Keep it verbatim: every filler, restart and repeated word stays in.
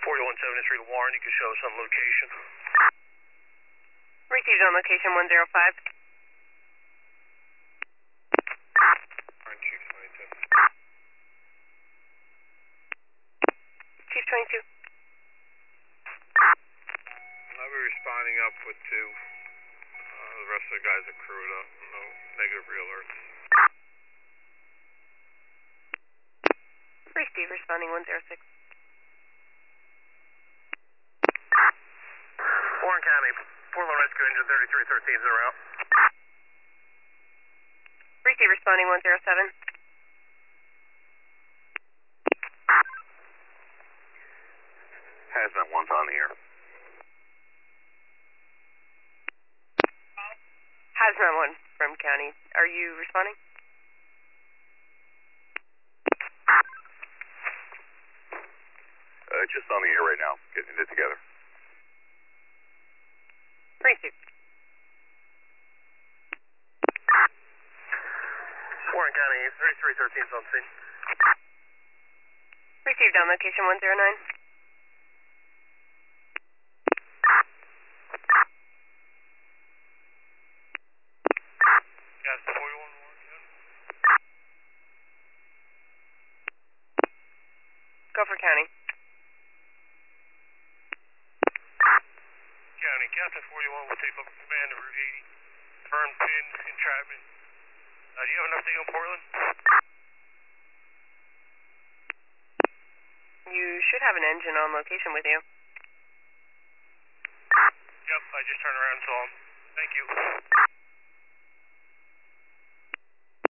forty-one seventy-three to Warren, you can show us on location. Received on location one zero five. Warren, Chief twenty-two. Chief twenty-two. I'll be responding up with two. Uh, the rest of the guys are crewed up. No negative re-alerts. Receive, responding one zero six. Warren County, Portland Rescue Engine thirty-three thirteen, zero out. Receive, responding one zero seven. Hazmat one's on the air. Hazmat one from county. Are you responding? Uh, just on the air right now, getting it together. Receive. Warren County, thirty-three thirteen is on scene. Received on location one zero nine. Gas forty-one, Warren County. Go for county. County, Captain forty-one will take over command of Route eighty. Firm pin, entrapment. Uh, do you have an update on Portland? You should have an engine on location with you. Yep, I just turned around and saw him. Thank you.